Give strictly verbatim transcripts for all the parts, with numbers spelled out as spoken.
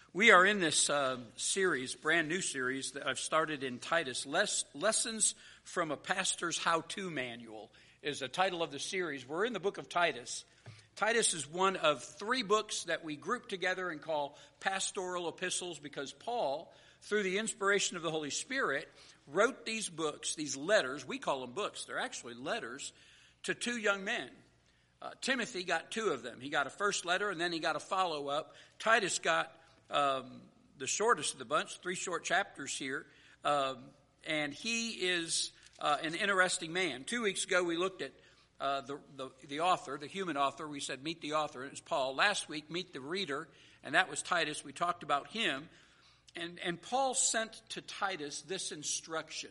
We are in this uh, series, brand new series that I've started in Titus. Les- Lessons from a Pastor's How-To Manual is the title of the series. We're in the book of Titus. Titus is one of three books that we group together and call pastoral epistles because Paul, through the inspiration of the Holy Spirit, wrote these books, these letters. We call them books. They're actually letters to two young men. Uh, Timothy got two of them. He got a first letter and then he got a follow-up. Titus got Um, the shortest of the bunch, three short chapters here, um, and he is uh, an interesting man. Two weeks ago we looked at uh, the, the the author, the human author. We said meet the author, and it was Paul. Last week, meet the reader, and that was Titus. We talked about him, and, and Paul sent to Titus this instruction.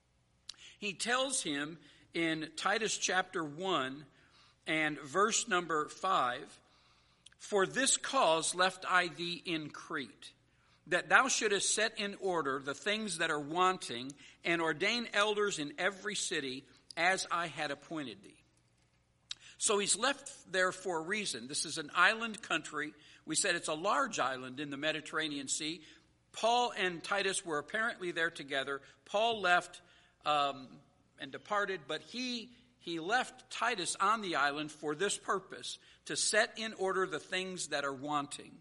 He tells him in Titus chapter one and verse number five, "For this cause left I thee in Crete, that thou shouldest set in order the things that are wanting, and ordain elders in every city, as I had appointed thee." So he's left there for a reason. This is an island country. We said it's a large island in the Mediterranean Sea. Paul and Titus were apparently there together. Paul left um, and departed, but he He left Titus on the island for this purpose, to set in order the things that are wanting.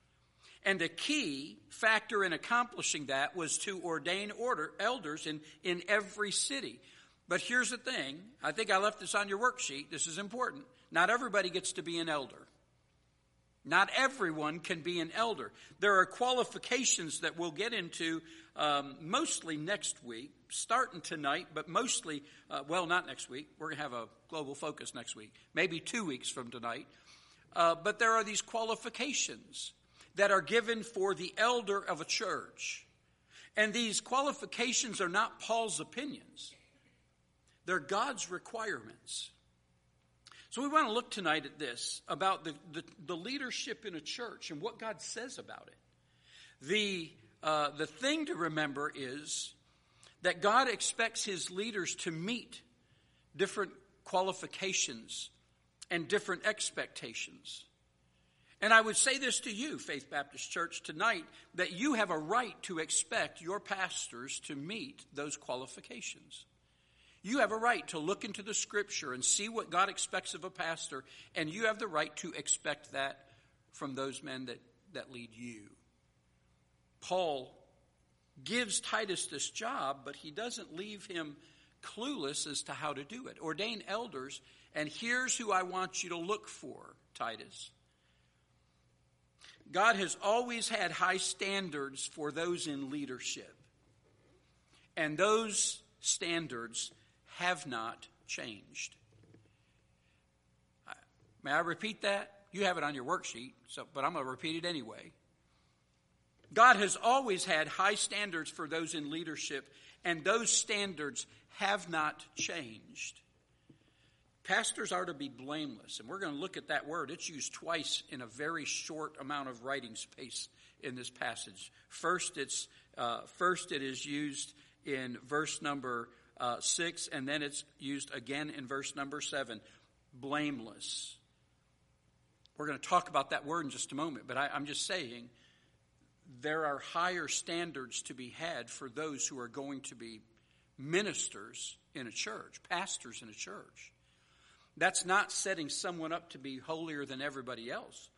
And a key factor in accomplishing that was to ordain order elders in, in every city. But here's the thing. I think I left this on your worksheet. This is important. Not everybody gets to be an elder. Not everyone can be an elder. There are qualifications that we'll get into um, mostly next week, starting tonight, but mostly, uh, well, not next week. We're going to have a global focus next week, maybe two weeks from tonight. Uh, but there are these qualifications that are given for the elder of a church. And these qualifications are not Paul's opinions. They're God's requirements. So we want to look tonight at this, about the, the, the leadership in a church and what God says about it. The, uh, the thing to remember is that God expects his leaders to meet different qualifications and different expectations. And I would say this to you, Faith Baptist Church, tonight, that you have a right to expect your pastors to meet those qualifications. You have a right to look into the Scripture and see what God expects of a pastor, and you have the right to expect that from those men that, that lead you. Paul gives Titus this job, but he doesn't leave him clueless as to how to do it. Ordain elders, and here's who I want you to look for, Titus. God has always had high standards for those in leadership, and those standards have not changed. May I repeat that? You have it on your worksheet, so, but I'm going to repeat it anyway. God has always had high standards for those in leadership, and those standards have not changed. Pastors are to be blameless, and we're going to look at that word. It's used twice in a very short amount of writing space in this passage. First, it's uh, first it is used in verse number Uh, six, and then it's used again in verse number seven, blameless. We're going to talk about that word in just a moment, but I, I'm just saying there are higher standards to be had for those who are going to be ministers in a church, pastors in a church. That's not setting someone up to be holier than everybody else.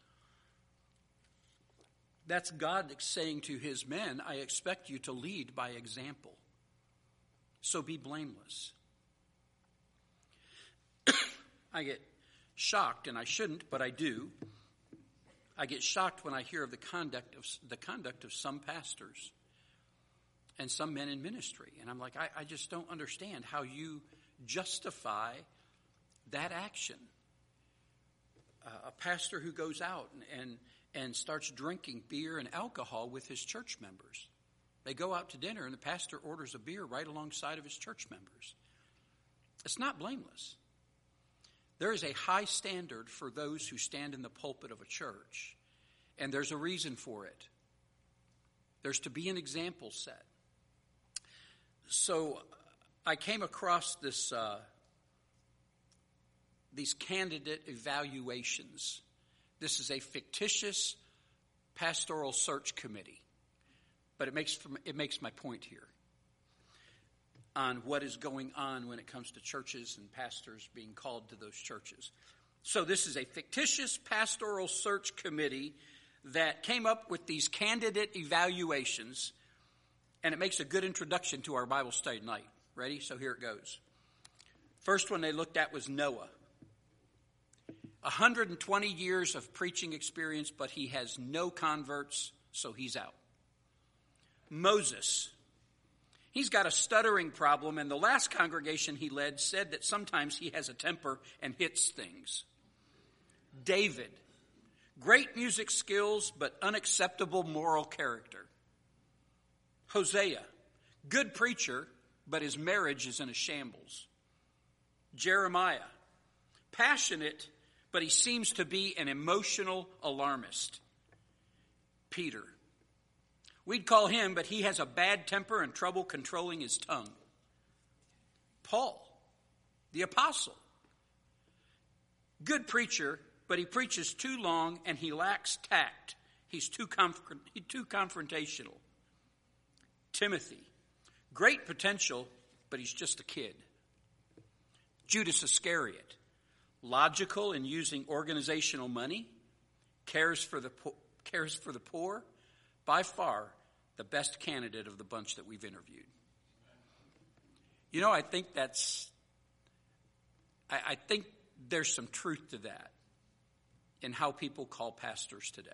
That's God saying to his men, I expect you to lead by example. So be blameless. I get shocked, and I shouldn't, but I do. I get shocked when I hear of the conduct of the conduct of some pastors and some men in ministry. And I'm like, I, I just don't understand how you justify that action. Uh, a pastor who goes out and, and, and starts drinking beer and alcohol with his church members. They go out to dinner and the pastor orders a beer right alongside of his church members. It's not blameless. There is a high standard for those who stand in the pulpit of a church, and there's a reason for it. There's to be an example set. So I came across this uh, these candidate evaluations. This is a fictitious pastoral search committee, but it makes it makes my point here on what is going on when it comes to churches and pastors being called to those churches. So this is a fictitious pastoral search committee that came up with these candidate evaluations, and it makes a good introduction to our Bible study tonight. Ready? So here it goes. First one they looked at was Noah. one hundred twenty years of preaching experience, but he has no converts, so he's out. Moses. He's got a stuttering problem, and the last congregation he led said that sometimes he has a temper and hits things. David. Great music skills, but unacceptable moral character. Hosea. Good preacher, but his marriage is in a shambles. Jeremiah. Passionate, but he seems to be an emotional alarmist. Peter. We'd call him, but he has a bad temper and trouble controlling his tongue. Paul, the apostle. Good preacher, but he preaches too long and he lacks tact. He's too, conf- too confrontational. Timothy. Great potential, but he's just a kid. Judas Iscariot. Logical in using organizational money, cares for the po- cares for the poor, by far the best candidate of the bunch that we've interviewed. You know, I think that's, I, I think there's some truth to that in how people call pastors today.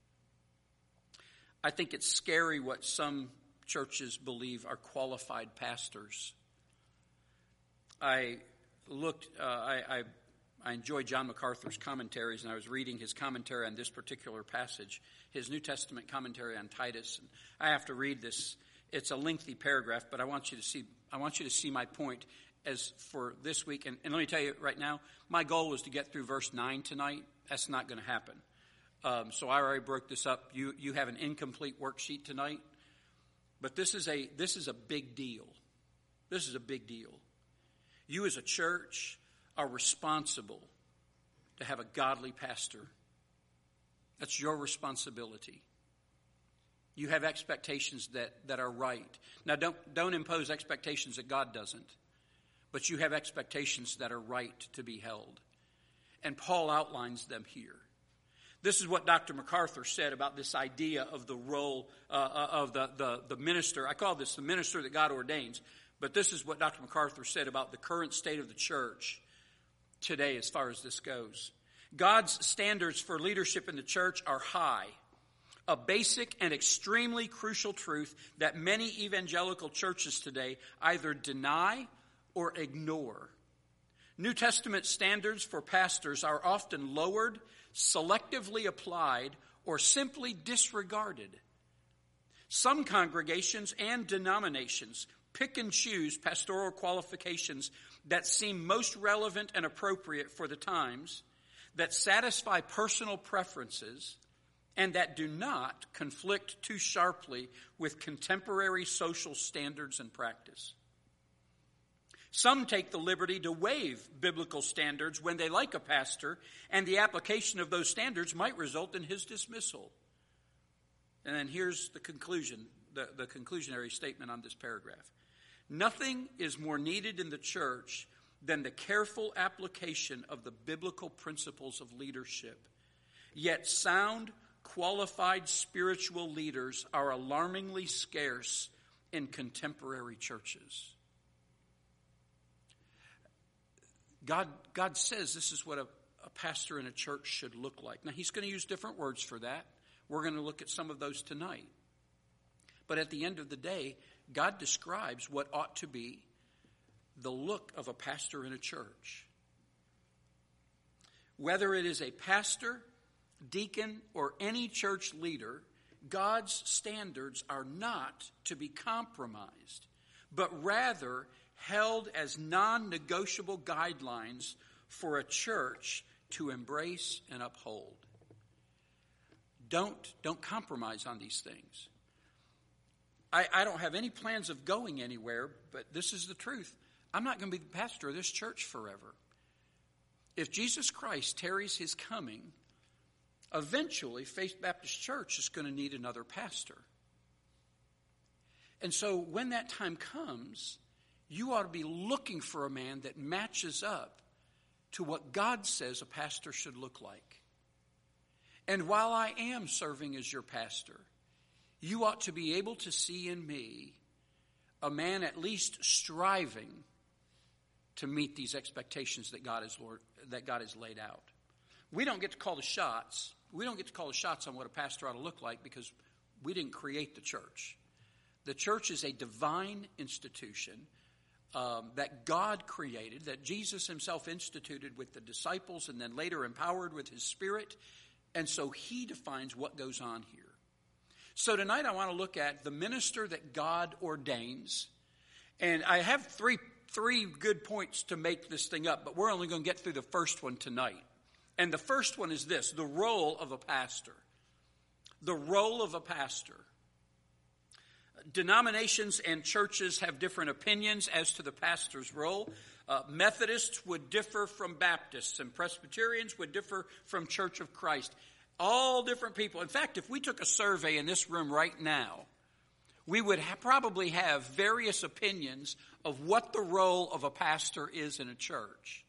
I think it's scary what some churches believe are qualified pastors. I looked, uh, I, I I enjoy John MacArthur's commentaries, and I was reading his commentary on this particular passage, his New Testament commentary on Titus. And I have to read this. It's a lengthy paragraph, but I want you to see I want you to see my point as for this week. And, and let me tell you right now, my goal was to get through verse nine tonight. That's not going to happen. Um, so I already broke this up. You you have an incomplete worksheet tonight, but this is a this is a big deal. This is a big deal. You as a church are responsible to have a godly pastor. That's your responsibility. You have expectations that, that are right. Now, don't, don't impose expectations that God doesn't, but you have expectations that are right to be held. And Paul outlines them here. This is what Doctor MacArthur said about this idea of the role uh, of the, the, the minister. I call this the minister that God ordains, but this is what Doctor MacArthur said about the current state of the church today as far as this goes. God's standards for leadership in the church are high, a basic and extremely crucial truth that many evangelical churches today either deny or ignore. New Testament standards for pastors are often lowered, selectively applied, or simply disregarded. Some congregations and denominations pick and choose pastoral qualifications that seem most relevant and appropriate for the times, that satisfy personal preferences, and that do not conflict too sharply with contemporary social standards and practice. Some take the liberty to waive biblical standards when they like a pastor, and the application of those standards might result in his dismissal. And then here's the conclusion, the, the conclusionary statement on this paragraph. Nothing is more needed in the church than the careful application of the biblical principles of leadership. Yet sound, qualified spiritual leaders are alarmingly scarce in contemporary churches. God, God says this is what a, a pastor in a church should look like. Now, he's going to use different words for that. We're going to look at some of those tonight. But at the end of the day, God describes what ought to be the look of a pastor in a church. Whether it is a pastor, deacon, or any church leader, God's standards are not to be compromised, but rather held as non-negotiable guidelines for a church to embrace and uphold. Don't, don't compromise on these things. I, I don't have any plans of going anywhere, but this is the truth. I'm not going to be the pastor of this church forever. If Jesus Christ tarries his coming, eventually Faith Baptist Church is going to need another pastor. And so when that time comes, you ought to be looking for a man that matches up to what God says a pastor should look like. And while I am serving as your pastor, you ought to be able to see in me a man at least striving to meet these expectations that God has Lord, that God has laid out. We don't get to call the shots. We don't get to call the shots on what a pastor ought to look like because we didn't create the church. The church is a divine institution um, that God created, that Jesus himself instituted with the disciples and then later empowered with his Spirit. And so he defines what goes on here. So tonight I want to look at the minister that God ordains. And I have three, three good points to make this thing up, but we're only going to get through the first one tonight. And the first one is this, the role of a pastor. The role of a pastor. Denominations and churches have different opinions as to the pastor's role. Uh, Methodists would differ from Baptists, and Presbyterians would differ from Church of Christ. All different people. In fact, if we took a survey in this room right now, we would ha- probably have various opinions of what the role of a pastor is in a church.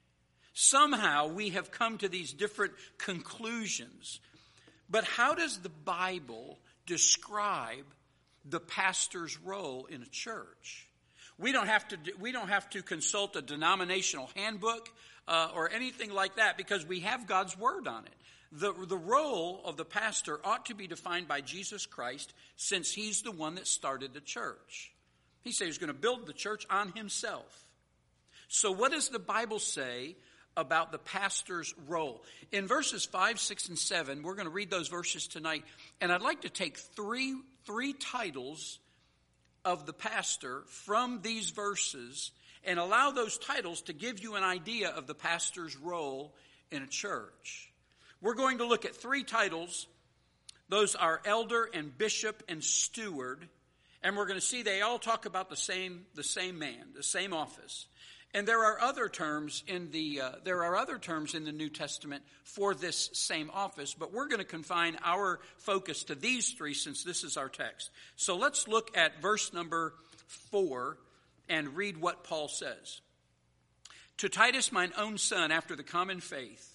Somehow we have come to these different conclusions. But how does the Bible describe the pastor's role in a church? We don't have to, we don't have to consult a denominational handbook uh, or anything like that because we have God's word on it. The, the role of the pastor ought to be defined by Jesus Christ since he's the one that started the church. He said he's going to build the church on himself. So what does the Bible say about the pastor's role? In verses five, six, and seven, we're going to read those verses tonight. And I'd like to take three, three titles of the pastor from these verses and allow those titles to give you an idea of the pastor's role in a church. We're going to look at three titles. Those are elder and bishop and steward. And we're going to see they all talk about the same, the same man, the same office. And there are other terms in the uh, there are other terms in the New Testament for this same office, but we're going to confine our focus to these three since this is our text. So let's look at verse number four and read what Paul says. To Titus, mine own son, after the common faith,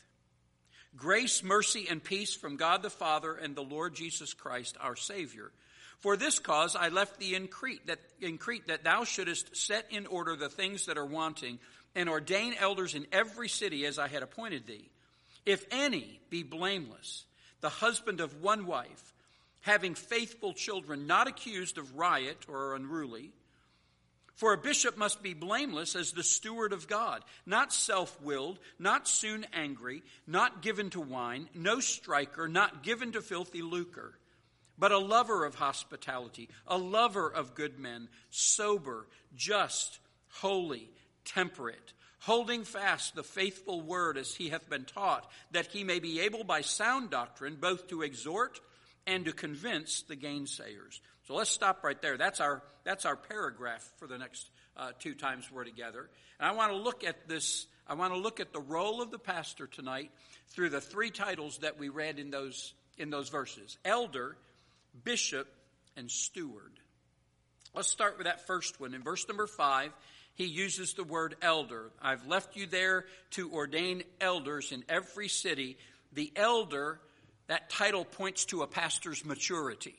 grace, mercy, and peace from God the Father and the Lord Jesus Christ, our Savior. For this cause I left thee in Crete, that in Crete, that thou shouldest set in order the things that are wanting, and ordain elders in every city as I had appointed thee. If any be blameless, the husband of one wife, having faithful children, not accused of riot or unruly. For a bishop must be blameless as the steward of God, not self-willed, not soon angry, not given to wine, no striker, not given to filthy lucre, but a lover of hospitality, a lover of good men, sober, just, holy, temperate, holding fast the faithful word as he hath been taught, that he may be able by sound doctrine both to exhort and to convince the gainsayers. So let's stop right there. That's our that's our paragraph for the next uh, two times we're together. And I want to look at this. I want to look at the role of the pastor tonight through the three titles that we read in those in those verses: elder, bishop, and steward. Let's start with that first one. In verse number five, he uses the word elder. I've left you there to ordain elders in every city. The elder, that title points to a pastor's maturity.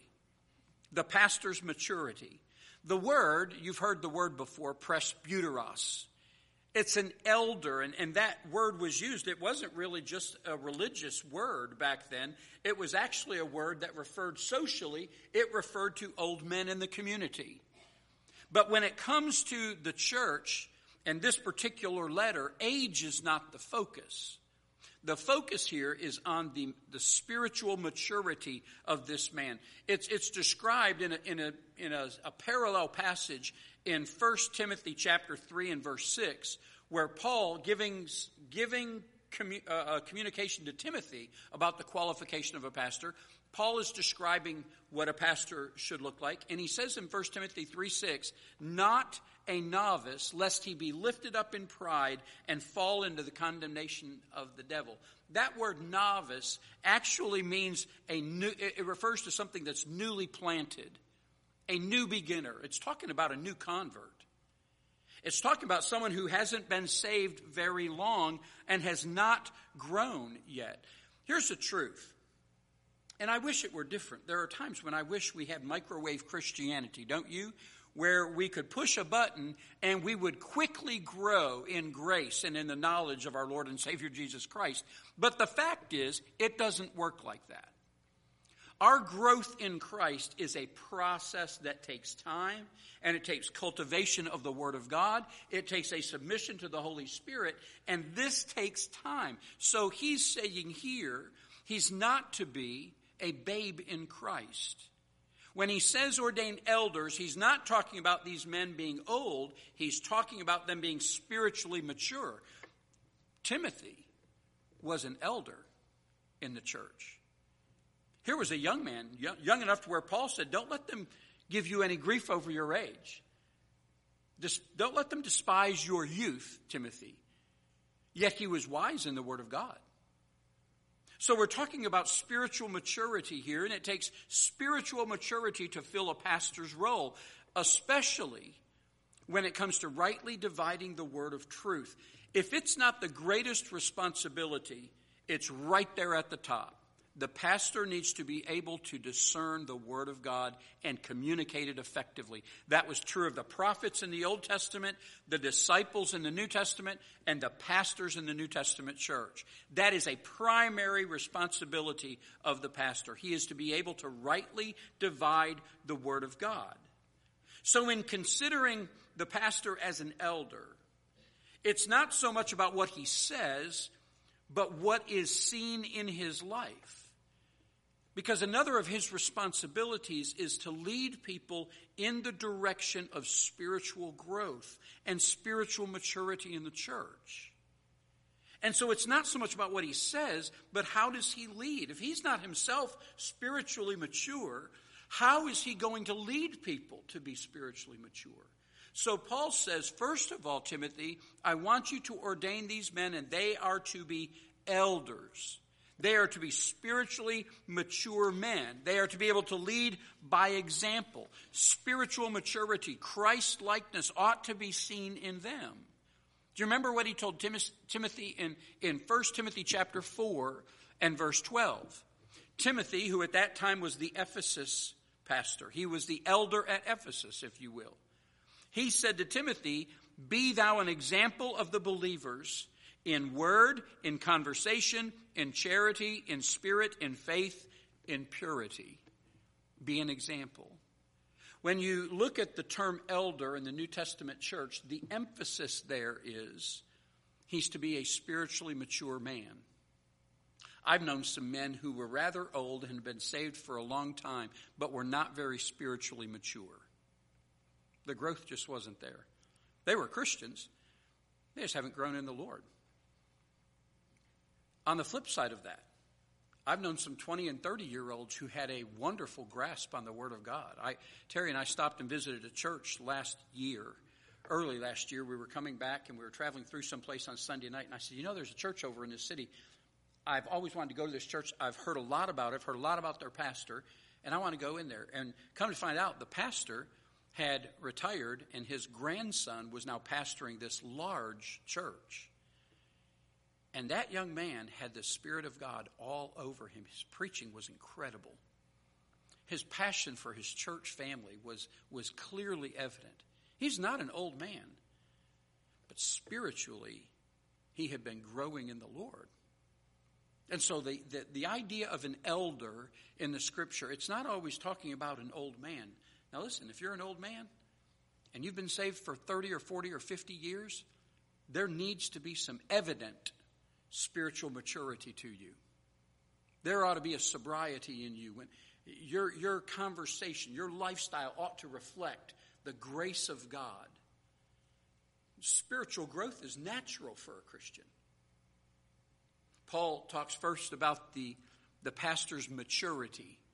The pastor's maturity. The word, you've heard the word before, presbyteros. It's an elder, and, and that word was used. It wasn't really just a religious word back then. It was actually a word that referred socially, it referred to old men in the community. But when it comes to the church and this particular letter, age is not the focus. The focus here is on the, the spiritual maturity of this man. It's, it's described in a, in a, in a, a parallel passage in First Timothy chapter three and verse six, where Paul giving, giving commu, uh, communication to Timothy about the qualification of a pastor, Paul is describing what a pastor should look like. And he says in First Timothy three six, not a novice, lest he be lifted up in pride and fall into the condemnation of the devil. That word novice actually means a new, it refers to something that's newly planted, a new beginner. It's talking about a new convert. It's talking about someone who hasn't been saved very long and has not grown yet. Here's the truth, and I wish it were different. There are times when I wish we had microwave Christianity, don't you? Where we could push a button and we would quickly grow in grace and in the knowledge of our Lord and Savior Jesus Christ. But the fact is, it doesn't work like that. Our growth in Christ is a process that takes time, and it takes cultivation of the Word of God. It takes a submission to the Holy Spirit, and this takes time. So he's saying here, he's not to be a babe in Christ. When he says ordained elders, he's not talking about these men being old. He's talking about them being spiritually mature. Timothy was an elder in the church. Here was a young man, young enough to where Paul said, don't let them give you any grief over your age. Just don't let them despise your youth, Timothy. Yet he was wise in the Word of God. So we're talking about spiritual maturity here, and it takes spiritual maturity to fill a pastor's role, especially when it comes to rightly dividing the word of truth. If it's not the greatest responsibility, it's right there at the top. The pastor needs to be able to discern the Word of God and communicate it effectively. That was true of the prophets in the Old Testament, the disciples in the New Testament, and the pastors in the New Testament church. That is a primary responsibility of the pastor. He is to be able to rightly divide the Word of God. So in considering the pastor as an elder, it's not so much about what he says, but what is seen in his life. Because another of his responsibilities is to lead people in the direction of spiritual growth and spiritual maturity in the church. And so it's not so much about what he says, but how does he lead? If he's not himself spiritually mature, how is he going to lead people to be spiritually mature? So Paul says, first of all, Timothy, I want you to ordain these men, and they are to be elders. They are to be spiritually mature men. They are to be able to lead by example. Spiritual maturity, Christ-likeness ought to be seen in them. Do you remember what he told Tim- Timothy in, in First Timothy chapter four and verse twelve? Timothy, who at that time was the Ephesus pastor, he was the elder at Ephesus, if you will. He said to Timothy, be thou an example of the believers in word, in conversation, in charity, in spirit, in faith, in purity. Be an example. When you look at the term elder in the New Testament church, the emphasis there is he's to be a spiritually mature man. I've known some men who were rather old and had been saved for a long time, but were not very spiritually mature. The growth just wasn't there. They were Christians. They just haven't grown in the Lord. On the flip side of that, I've known some twenty and thirty-year-olds who had a wonderful grasp on the Word of God. I, Terry and I stopped and visited a church last year. Early last year, we were coming back and we were traveling through someplace on Sunday night. And I said, you know, there's a church over in this city. I've always wanted to go to this church. I've heard a lot about it. I've heard a lot about their pastor. And I want to go in there. And come to find out, the pastor had retired and his grandson was now pastoring this large church. And that young man had the Spirit of God all over him. His preaching was incredible. His passion for his church family was, was clearly evident. He's not an old man, but spiritually, he had been growing in the Lord. And so the, the, the idea of an elder in the Scripture, it's not always talking about an old man. Now listen, if you're an old man and you've been saved for thirty or forty or fifty years, there needs to be some evident spiritual maturity to you. There ought to be a sobriety in you. When your, your conversation, your lifestyle ought to reflect the grace of God. Spiritual growth is natural for a Christian. Paul talks first about the, the pastor's maturity.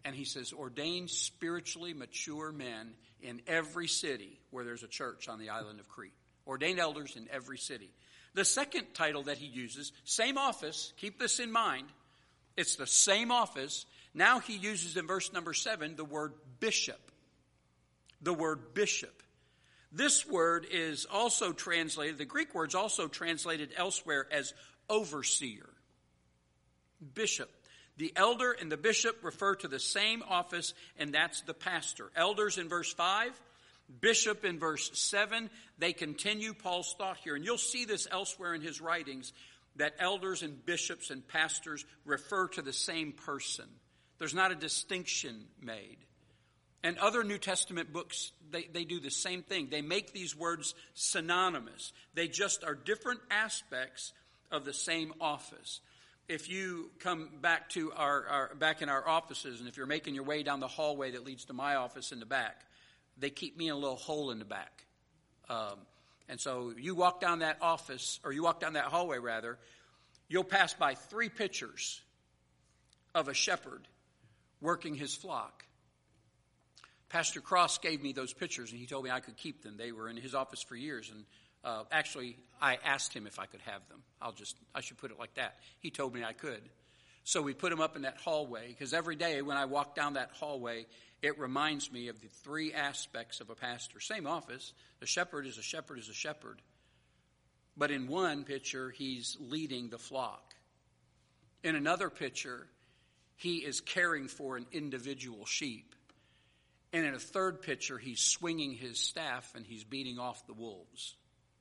And he says, ordain spiritually mature men in every city where there's a church on the island of Crete. Ordained elders in every city. The second title that he uses, same office, keep this in mind. It's the same office. Now he uses in verse number seven the word bishop. The word bishop. This word is also translated, the Greek word's also translated elsewhere as overseer. Bishop. The elder and the bishop refer to the same office, and that's the pastor. Elders in verse five, bishop in verse seven. They continue Paul's thought here. And you'll see this elsewhere in his writings, that elders and bishops and pastors refer to the same person. There's not a distinction made. And other New Testament books, they, they do the same thing. They make these words synonymous. They just are different aspects of the same office. If you come back to our, our back in our offices, and if you're making your way down the hallway that leads to my office in the back, they keep me in a little hole in the back. Um, and so you walk down that office, or you walk down that hallway rather, you'll pass by three pictures of a shepherd working his flock. Pastor Cross gave me those pictures, and he told me I could keep them. They were in his office for years, and uh, actually, I asked him if I could have them. I'll just, I should put it like that. He told me I could. So we put them up in that hallway, because every day when I walk down that hallway, it reminds me of the three aspects of a pastor. Same office. A shepherd is a shepherd is a shepherd. But in one picture, he's leading the flock. In another picture, he is caring for an individual sheep. And in a third picture, he's swinging his staff and he's beating off the wolves.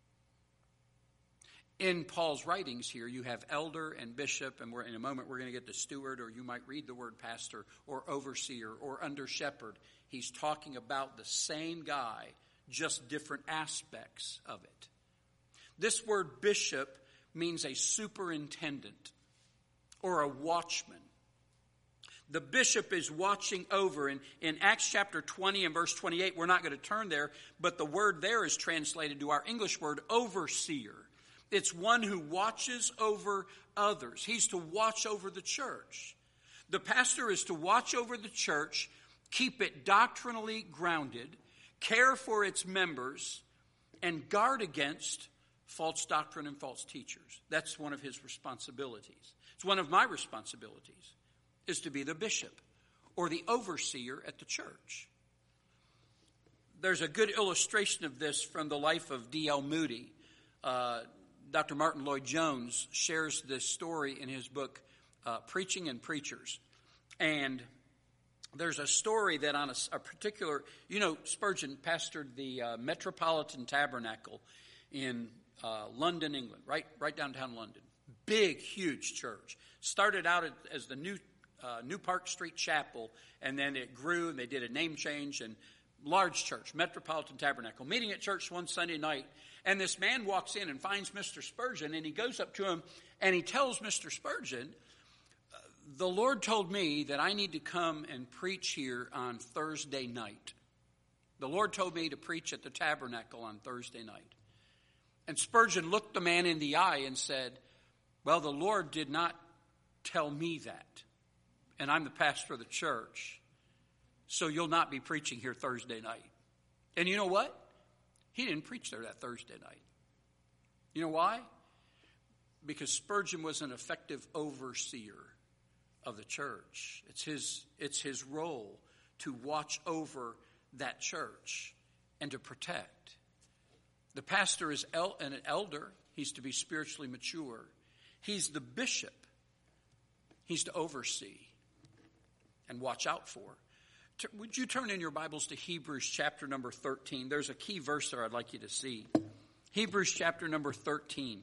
In Paul's writings here, you have elder and bishop, and we're, in a moment we're going to get to steward, or you might read the word pastor, or overseer, or under shepherd. He's talking about the same guy, just different aspects of it. This word bishop means a superintendent or a watchman. The bishop is watching over. In, in Acts chapter twenty and verse twenty-eight, we're not going to turn there, but the word there is translated to our English word overseer. It's one who watches over others. He's to watch over the church. The pastor is to watch over the church, keep it doctrinally grounded, care for its members, and guard against false doctrine and false teachers. That's one of his responsibilities. It's one of my responsibilities, is to be the bishop or the overseer at the church. There's a good illustration of this from the life of D L Moody. Uh, Doctor Martin Lloyd-Jones shares this story in his book, uh, Preaching and Preachers. And there's a story that on a, a particular, you know, Spurgeon pastored the uh, Metropolitan Tabernacle in uh, London, England, right, right downtown London. Big, huge church. Started out as the new uh, New Park Street Chapel, and then it grew, and they did a name change, and large church, Metropolitan Tabernacle. Meeting at church one Sunday night, and this man walks in and finds Mister Spurgeon, and he goes up to him, and he tells Mister Spurgeon, the Lord told me that I need to come and preach here on Thursday night. The Lord told me to preach at the tabernacle on Thursday night. And Spurgeon looked the man in the eye and said, well, the Lord did not tell me that. And I'm the pastor of the church. So you'll not be preaching here Thursday night. And you know what? He didn't preach there that Thursday night. You know why? Because Spurgeon was an effective overseer of the church. It's his, it's his role to watch over that church and to protect. The pastor is el- an elder. He's to be spiritually mature. He's the bishop. He's to oversee and watch out for. Would you turn in your Bibles to Hebrews chapter number thirteen? There's a key verse there I'd like you to see. Hebrews chapter number thirteen.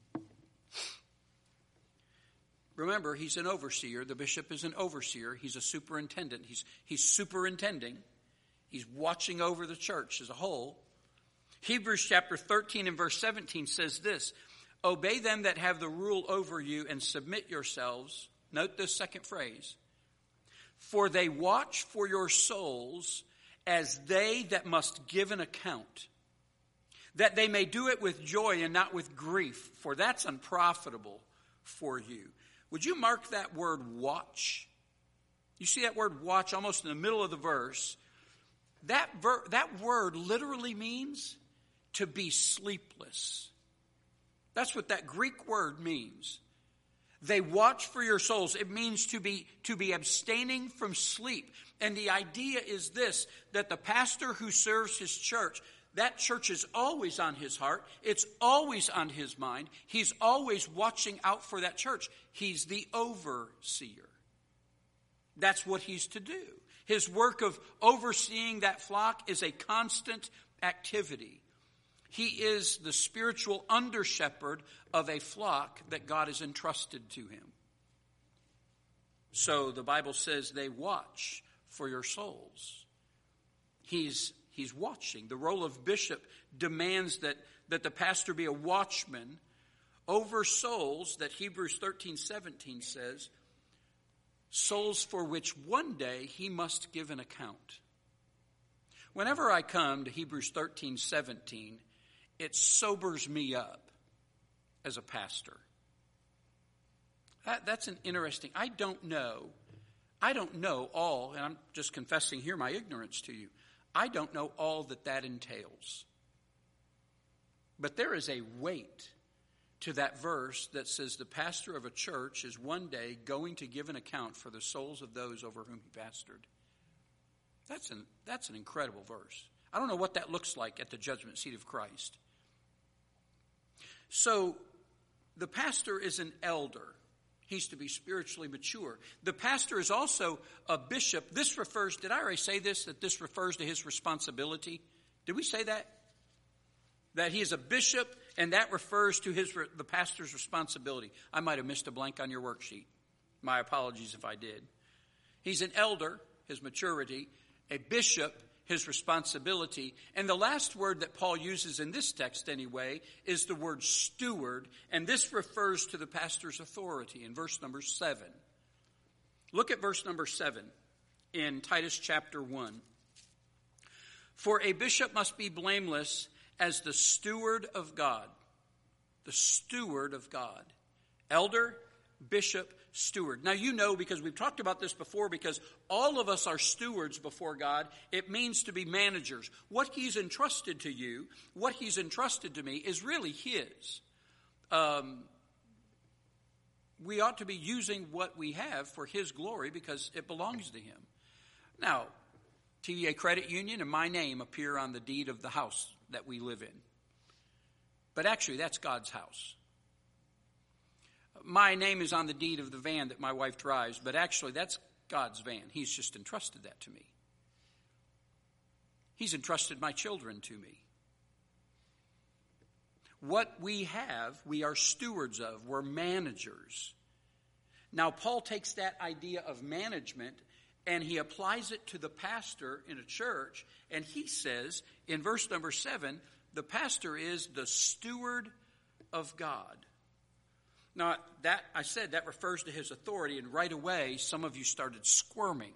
Remember, he's an overseer. The bishop is an overseer. He's a superintendent. He's, he's superintending. He's watching over the church as a whole. Hebrews chapter thirteen and verse seventeen says this, obey them that have the rule over you and submit yourselves. Note this second phrase. For they watch for your souls as they that must give an account, that they may do it with joy and not with grief, for that's unprofitable for you. Would you mark that word watch? You see that word watch almost in the middle of the verse. That, ver- that word literally means to be sleepless. That's what that Greek word means. They watch for your souls. It means to be, to be abstaining from sleep. And the idea is this, that the pastor who serves his church, that church is always on his heart. It's always on his mind. He's always watching out for that church. He's the overseer. That's what he's to do. His work of overseeing that flock is a constant activity. He is the spiritual under-shepherd of a flock that God has entrusted to him. So the Bible says they watch for your souls. He's, he's watching. The role of bishop demands that, that the pastor be a watchman over souls that Hebrews thirteen seventeen says, souls for which one day he must give an account. Whenever I come to Hebrews thirteen seventeen, it sobers me up as a pastor. That, that's an interesting, I don't know, I don't know all, and I'm just confessing here my ignorance to you. I don't know all that that entails. But there is a weight to that verse that says the pastor of a church is one day going to give an account for the souls of those over whom he pastored. That's an, that's an incredible verse. I don't know what that looks like at the judgment seat of Christ. So the pastor is an elder. He's to be spiritually mature. The pastor is also a bishop. This refers, did I already say this, that this refers to his responsibility? Did we say that? That he is a bishop, and that refers to his the pastor's responsibility. I might have missed a blank on your worksheet. My apologies if I did. He's an elder, his maturity, a bishop, his responsibility. And the last word that Paul uses in this text anyway is the word steward, and this refers to the pastor's authority in verse number seven. Look at verse number seven in Titus chapter one. For a bishop must be blameless as the steward of God. The steward of God. Elder, bishop, steward. Now you know, because we've talked about this before, because all of us are stewards before God. It means to be managers. What he's entrusted to you, what he's entrusted to me, is really his. Um, we ought to be using what we have for his glory because it belongs to him. Now, T V A Credit Union and my name appear on the deed of the house that we live in. But actually, that's God's house. My name is on the deed of the van that my wife drives, but actually, that's God's van. He's just entrusted that to me. He's entrusted my children to me. What we have, we are stewards of. We're managers. Now, Paul takes that idea of management and he applies it to the pastor in a church, and he says in verse number seven, the pastor is the steward of God. Now, that I said that refers to his authority, and right away some of you started squirming.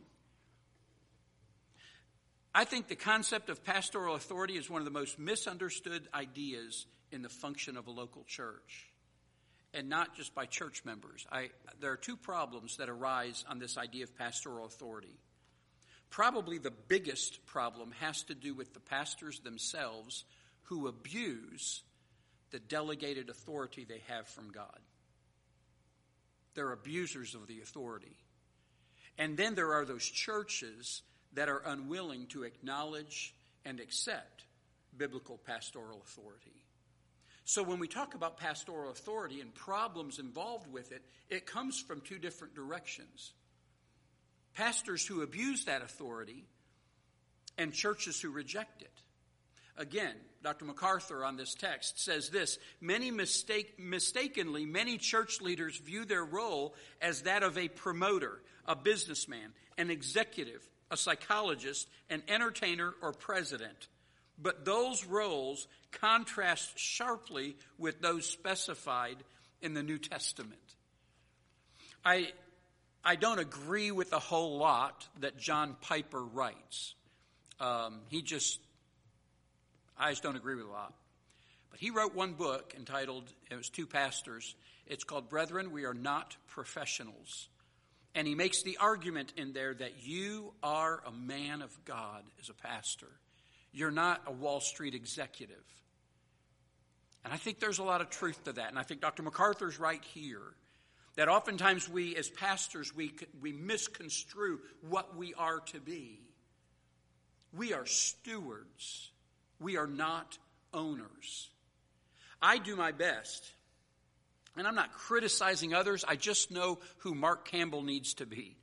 I think the concept of pastoral authority is one of the most misunderstood ideas in the function of a local church, and not just by church members. I, there are two problems that arise on this idea of pastoral authority. Probably the biggest problem has to do with the pastors themselves who abuse the delegated authority they have from God. They're abusers of the authority. And then there are those churches that are unwilling to acknowledge and accept biblical pastoral authority. So when we talk about pastoral authority and problems involved with it, it comes from two different directions. Pastors who abuse that authority and churches who reject it. Again, Doctor MacArthur on this text says this, many mistake, mistakenly, many church leaders view their role as that of a promoter, a businessman, an executive, a psychologist, an entertainer, or president. But those roles contrast sharply with those specified in the New Testament. I, I don't agree with a whole lot that John Piper writes. Um, he just, I just don't agree with a lot. But he wrote one book entitled, it was two pastors, it's called Brethren, We Are Not Professionals. And he makes the argument in there that you are a man of God as a pastor. You're not a Wall Street executive. And I think there's a lot of truth to that. And I think Doctor MacArthur's right here. That oftentimes we as pastors, we, we misconstrue what we are to be. We are stewards. We are not owners. I do my best. And I'm not criticizing others. I just know who Mark Campbell needs to be.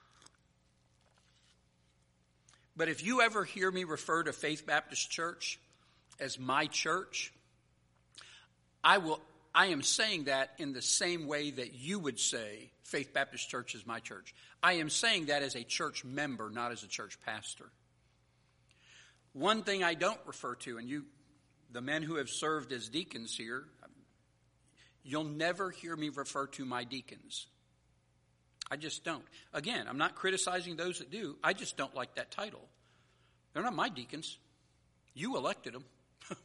But if you ever hear me refer to Faith Baptist Church as my church, I will. I am saying that in the same way that you would say Faith Baptist Church is my church. I am saying that as a church member, not as a church pastor. One thing I don't refer to, and you, the men who have served as deacons here, you'll never hear me refer to my deacons. I just don't. Again, I'm not criticizing those that do. I just don't like that title. They're not my deacons. You elected them.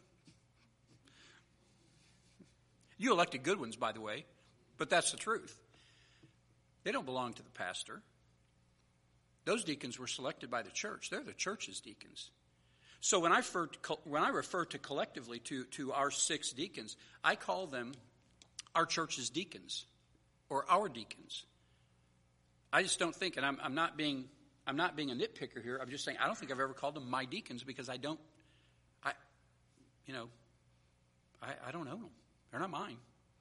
You elected good ones, by the way, but that's the truth. They don't belong to the pastor. Those deacons were selected by the church. They're the church's deacons. So when I refer to, when I refer to collectively to, to our six deacons, I call them our church's deacons or our deacons. I just don't think, and I'm, I'm not being I'm not being a nitpicker here. I'm just saying I don't think I've ever called them my deacons because I don't, I, you know, I, I don't know them. They're not mine.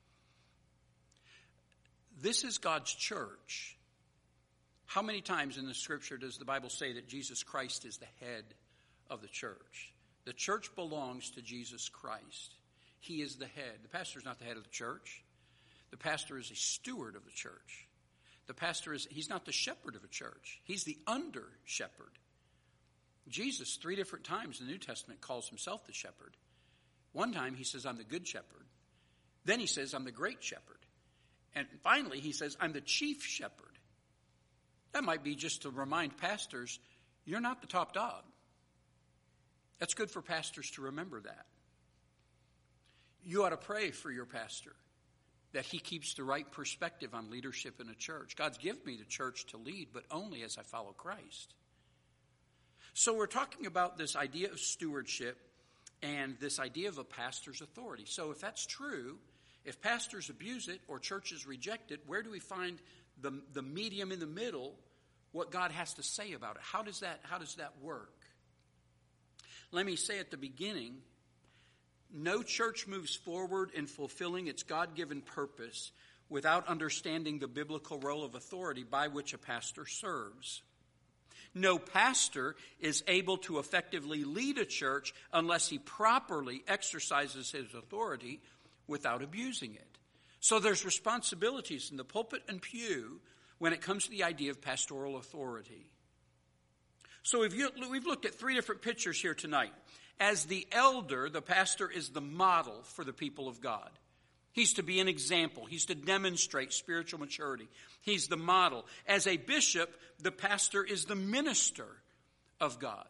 This is God's church. How many times in the scripture does the Bible say that Jesus Christ is the head of the church? The church belongs to Jesus Christ. He is the head. The pastor is not the head of the church. The pastor is a steward of the church. The pastor is, he's not the shepherd of a church. He's the under shepherd. Jesus, three different times in the New Testament, calls himself the shepherd. One time he says, I'm the good shepherd. Then he says, I'm the great shepherd. And finally, he says, I'm the chief shepherd. That might be just to remind pastors, you're not the top dog. That's good for pastors to remember that. You ought to pray for your pastor, that he keeps the right perspective on leadership in a church. God's given me the church to lead, but only as I follow Christ. So we're talking about this idea of stewardship and this idea of a pastor's authority. So if that's true, if pastors abuse it or churches reject it, where do we find the, the medium in the middle, what God has to say about it? How does that, how does that work? Let me say at the beginning, no church moves forward in fulfilling its God-given purpose without understanding the biblical role of authority by which a pastor serves. No pastor is able to effectively lead a church unless he properly exercises his authority without abusing it. So there's responsibilities in the pulpit and pew when it comes to the idea of pastoral authority. So we've, we've looked at three different pictures here tonight. As the elder, the pastor is the model for the people of God. He's to be an example. He's to demonstrate spiritual maturity. He's the model. As a bishop, the pastor is the minister of God.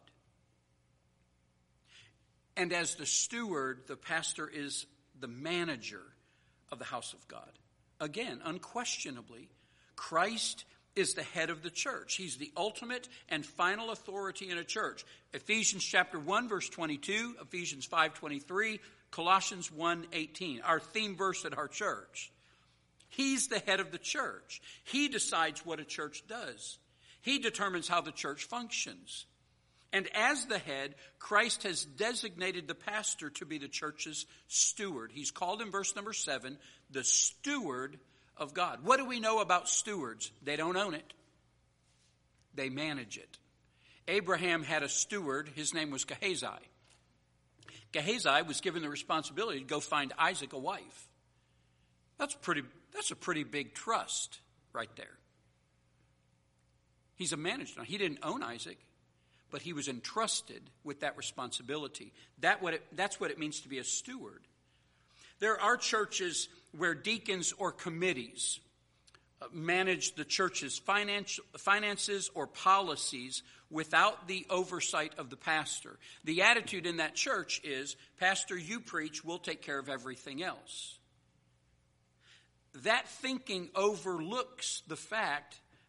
And as the steward, the pastor is the manager of the house of God. Again, unquestionably, Christ is the head of the church. He's the ultimate and final authority in a church. Ephesians chapter one, verse twenty-two, Ephesians five twenty-three, Colossians one eighteen, our theme verse at our church. He's the head of the church. He decides what a church does. He determines how the church functions. And as the head, Christ has designated the pastor to be the church's steward. He's called in verse number seven, the steward of God. What do we know about stewards? They don't own it. They manage it. Abraham had a steward. His name was Gehazi. Gehazi was given the responsibility to go find Isaac a wife. That's pretty, that's a pretty big trust right there. He's a manager. He didn't own Isaac, but he was entrusted with that responsibility. That what it, that's what it means to be a steward. There are churches where deacons or committees manage the church's financial, finances or policies without the oversight of the pastor. The attitude in that church is, Pastor, you preach, we'll take care of everything else. That thinking overlooks the fact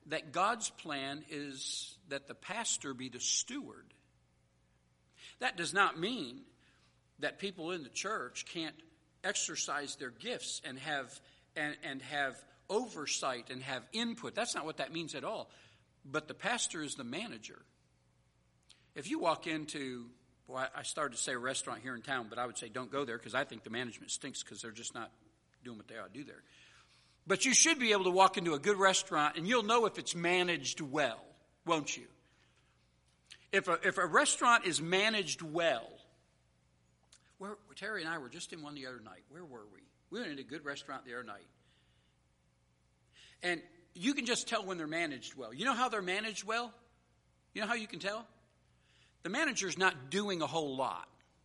that God's plan is that the pastor be the steward. That does not mean that people in the church can't exercise their gifts and have and, and have oversight and have input. That's not what that means at all. But the pastor is the manager. If you walk into, well, I started to say a restaurant here in town, but I would say don't go there because I think the management stinks because they're just not doing what they ought to do there. But you should be able to walk into a good restaurant and you'll know if it's managed well, won't you? If a, if a restaurant is managed well, where, Terry and I were just in one the other night. Where were we? We went into a good restaurant the other night. And you can just tell when they're managed well. You know how they're managed well? You know how you can tell? The manager's not doing a whole lot.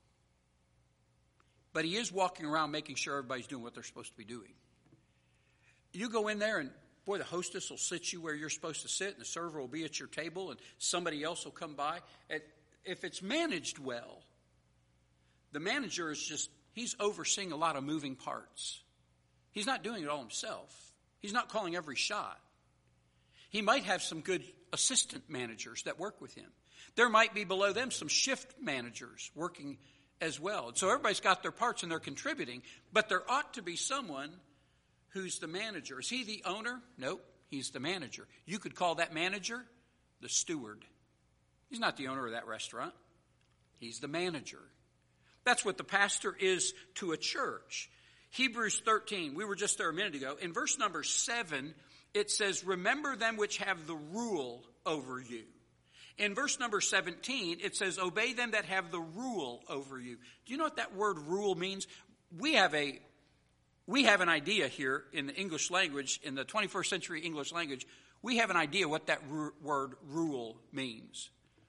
But he is walking around making sure everybody's doing what they're supposed to be doing. You go in there and, boy, the hostess will sit you where you're supposed to sit, and the server will be at your table, and somebody else will come by. And if it's managed well, the manager is just, he's overseeing a lot of moving parts. He's not doing it all himself. He's not calling every shot. He might have some good assistant managers that work with him. There might be below them some shift managers working as well. And so everybody's got their parts and they're contributing, but there ought to be someone who's the manager. Is he the owner? Nope, he's the manager. You could call that manager the steward. He's not the owner of that restaurant. He's the manager. That's what the pastor is to a church. Hebrews thirteen, we were just there a minute ago. In verse number seven, it says, remember them which have the rule over you. In verse number seventeen, it says, obey them that have the rule over you. Do you know what that word rule means? We have a we have an idea here in the English language, in the twenty-first century English language, we have an idea what that ru- word rule means.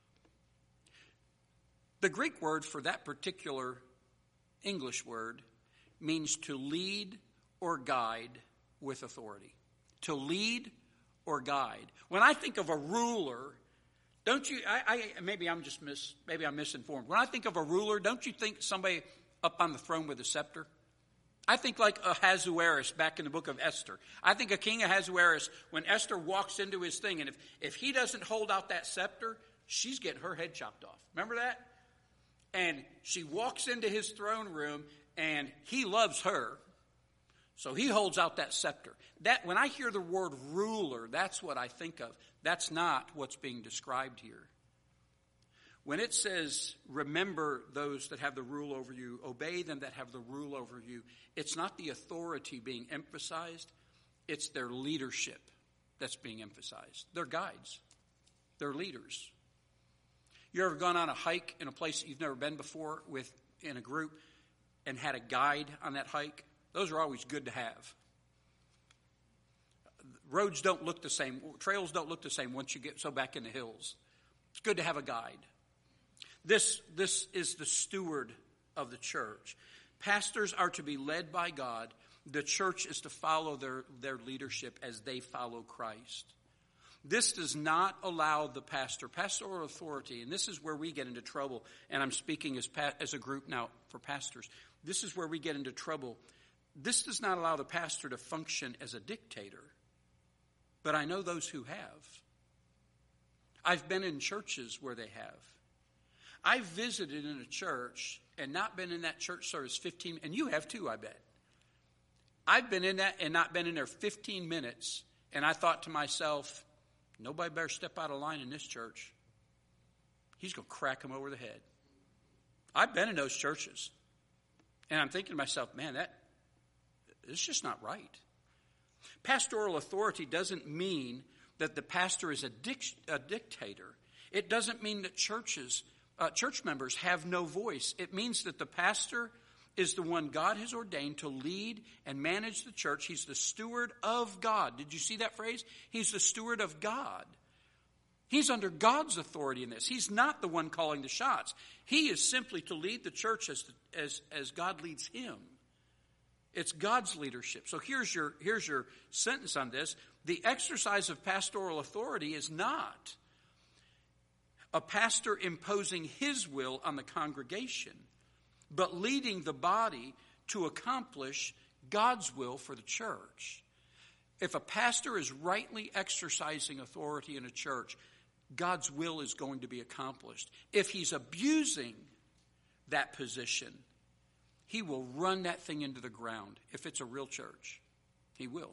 The Greek word for that particular English word means to lead or guide with authority. To lead or guide. When I think of a ruler, don't you, I, I maybe I'm just mis, maybe I'm misinformed. When I think of a ruler, don't you think somebody up on the throne with a scepter? I think like Ahasuerus back in the book of Esther. I think a king Ahasuerus, when Esther walks into his thing, and if, if he doesn't hold out that scepter, she's getting her head chopped off. Remember that? And she walks into his throne room, and he loves her. So he holds out that scepter. That when I hear the word ruler, that's what I think of. That's not what's being described here. When it says, remember those that have the rule over you, obey them that have the rule over you, it's not the authority being emphasized, it's their leadership that's being emphasized. They're guides. They're leaders. You ever gone on a hike in a place that you've never been before with in a group and had a guide on that hike? Those are always good to have. Roads don't look the same. Trails don't look the same once you get so back in the hills. It's good to have a guide. This, this is the steward of the church. Pastors are to be led by God. The church is to follow their, their leadership as they follow Christ. This does not allow the pastor, pastoral authority, and this is where we get into trouble, and I'm speaking as, pa- as a group now for pastors. This is where we get into trouble. This does not allow the pastor to function as a dictator, but I know those who have. I've been in churches where they have. I've visited in a church and not been in that church service fifteen, and you have too, I bet. I've been in that and not been in there fifteen minutes, and I thought to myself, nobody better step out of line in this church. He's going to crack him over the head. I've been in those churches, and I'm thinking to myself, man, that it's just not right. Pastoral authority doesn't mean that the pastor is a, dic- a dictator. It doesn't mean that churches, uh, church members have no voice. It means that the pastor is the one God has ordained to lead and manage the church. He's the steward of God. Did you see that phrase? He's the steward of God. He's under God's authority in this. He's not the one calling the shots. He is simply to lead the church as, as, as God leads him. It's God's leadership. So here's your, here's your sentence on this. The exercise of pastoral authority is not a pastor imposing his will on the congregation, but leading the body to accomplish God's will for the church. If a pastor is rightly exercising authority in a church, God's will is going to be accomplished. If he's abusing that position, he will run that thing into the ground. If it's a real church, he will.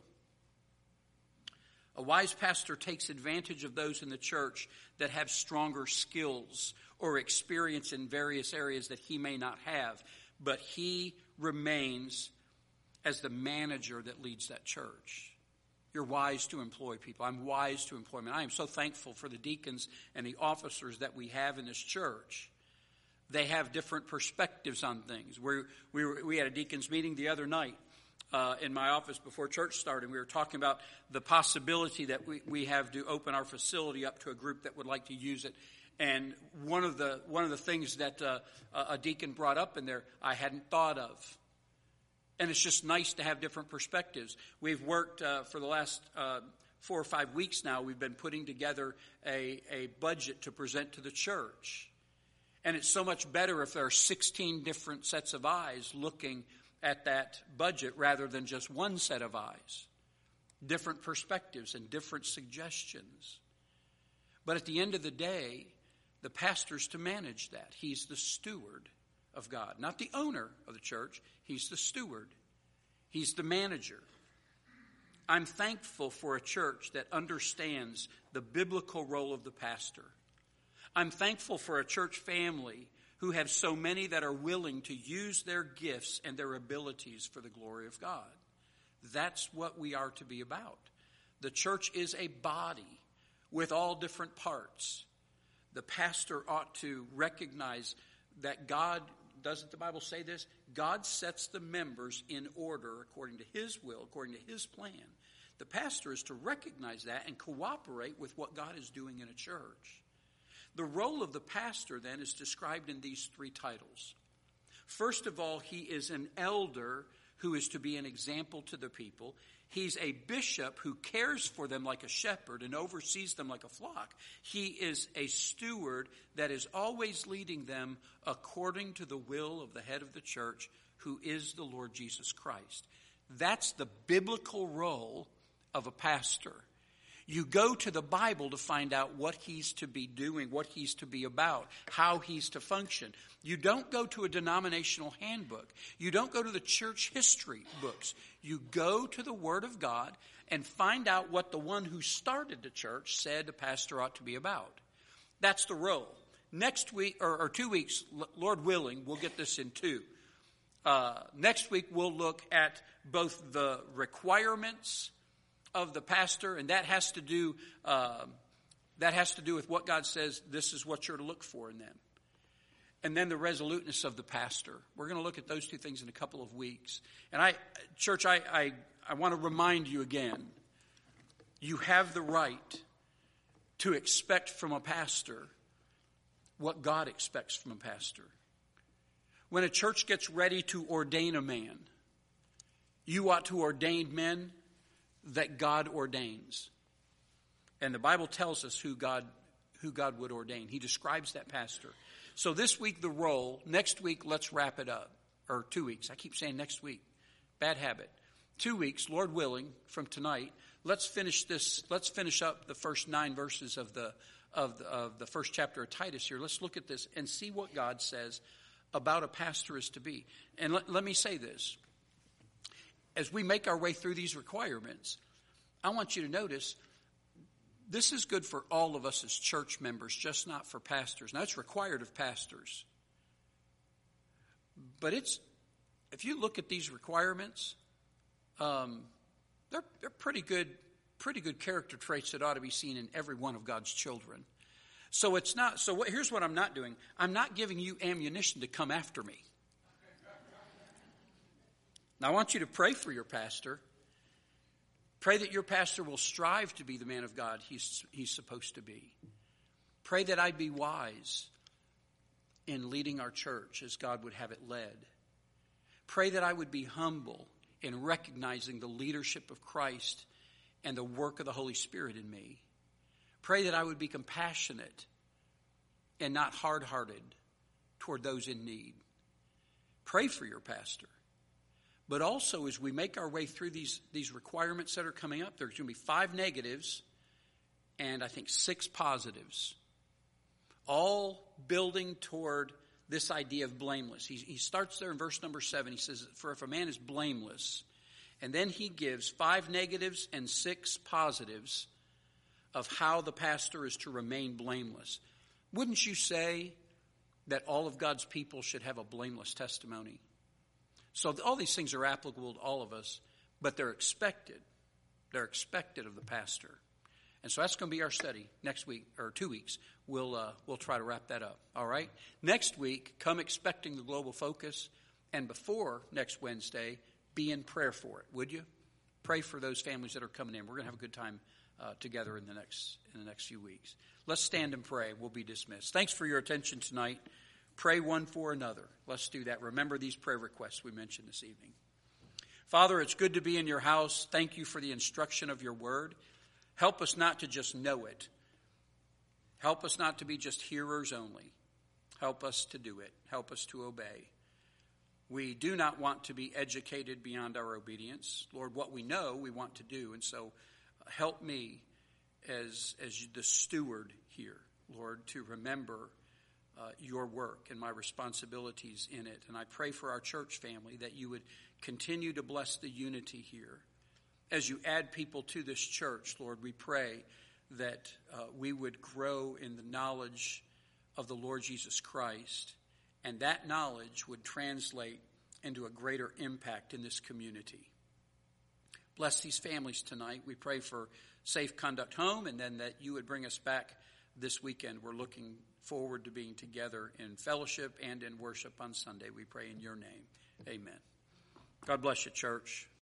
A wise pastor takes advantage of those in the church that have stronger skills or experience in various areas that he may not have, but he remains as the manager that leads that church. You're wise to employ people. I'm wise to employ men. I am so thankful for the deacons and the officers that we have in this church. They have different perspectives on things. We're, we were, we had a deacons meeting the other night uh, in my office before church started. We were talking about the possibility that we, we have to open our facility up to a group that would like to use it. And one of the one of the things that uh, a deacon brought up in there, I hadn't thought of. And it's just nice to have different perspectives. We've worked uh, for the last uh, four or five weeks now. We've been putting together a, a budget to present to the church. And it's so much better if there are sixteen different sets of eyes looking at that budget rather than just one set of eyes. Different perspectives and different suggestions. But at the end of the day, the pastor's to manage that. He's the steward of God. Not the owner of the church. He's the steward. He's the manager. I'm thankful for a church that understands the biblical role of the pastor. I'm thankful for a church family who have so many that are willing to use their gifts and their abilities for the glory of God. That's what we are to be about. The church is a body with all different parts. The pastor ought to recognize that God, doesn't the Bible say this? God sets the members in order according to his will, according to his plan. The pastor is to recognize that and cooperate with what God is doing in a church. The role of the pastor, then, is described in these three titles. First of all, he is an elder who is to be an example to the people. He's a bishop who cares for them like a shepherd and oversees them like a flock. He is a steward that is always leading them according to the will of the head of the church, who is the Lord Jesus Christ. That's the biblical role of a pastor. You go to the Bible to find out what he's to be doing, what he's to be about, how he's to function. You don't go to a denominational handbook. You don't go to the church history books. You go to the Word of God and find out what the one who started the church said a pastor ought to be about. That's the role. Next week, or, or two weeks, Lord willing, we'll get this in two. Uh, next week, we'll look at both the requirements of the pastor, and that has to do uh, that has to do with what God says. This is what you're to look for in them, and then the resoluteness of the pastor. We're going to look at those two things in a couple of weeks. And I, church, I I, I want to remind you again: you have the right to expect from a pastor what God expects from a pastor. When a church gets ready to ordain a man, you ought to ordain men that God ordains. And the Bible tells us who God who God would ordain. He describes that pastor. So this week the role, next week let's wrap it up. Or two weeks. I keep saying next week. Bad habit. Two weeks, Lord willing, from tonight, let's finish this, let's finish up the first nine verses of the of the, of the first chapter of Titus here. Let's look at this and see what God says about a pastor is to be. And let, let me say this. As we make our way through these requirements, I want you to notice this is good for all of us as church members, just not for pastors. Now, it's required of pastors. But it's, if you look at these requirements, um, they're, they're pretty good, pretty good character traits that ought to be seen in every one of God's children. So it's not, so what, here's what I'm not doing. I'm not giving you ammunition to come after me. Now, I want you to pray for your pastor. Pray that your pastor will strive to be the man of God he's, he's supposed to be. Pray that I'd be wise in leading our church as God would have it led. Pray that I would be humble in recognizing the leadership of Christ and the work of the Holy Spirit in me. Pray that I would be compassionate and not hard-hearted toward those in need. Pray for your pastor. But also, as we make our way through these, these requirements that are coming up, there's going to be five negatives and I think six positives, all building toward this idea of blameless. He, he starts there in verse number seven. He says, for if a man is blameless, and then he gives five negatives and six positives of how the pastor is to remain blameless. Wouldn't you say that all of God's people should have a blameless testimony? So all these things are applicable to all of us, but they're expected. They're expected of the pastor. And so that's going to be our study next week, or two weeks. We'll uh, we'll try to wrap that up, all right? Next week, come expecting the global focus. And before next Wednesday, be in prayer for it, would you? Pray for those families that are coming in. We're going to have a good time uh, together in the next in the next few weeks. Let's stand and pray. We'll be dismissed. Thanks for your attention tonight. Pray one for another. Let's do that. Remember these prayer requests we mentioned this evening. Father, it's good to be in your house. Thank you for the instruction of your word. Help us not to just know it. Help us not to be just hearers only. Help us to do it. Help us to obey. We do not want to be educated beyond our obedience. Lord, what we know, we want to do. And so uh, help me as, as the steward here, Lord, to remember uh, your work and my responsibilities in it. And I pray for our church family that you would continue to bless the unity here. As you add people to this church, Lord, we pray that uh, we would grow in the knowledge of the Lord Jesus Christ, and that knowledge would translate into a greater impact in this community. Bless these families tonight. We pray for safe conduct home, and then that you would bring us back this weekend. We're looking forward to being together in fellowship and in worship on Sunday. We pray in your name. Amen. God bless you, church.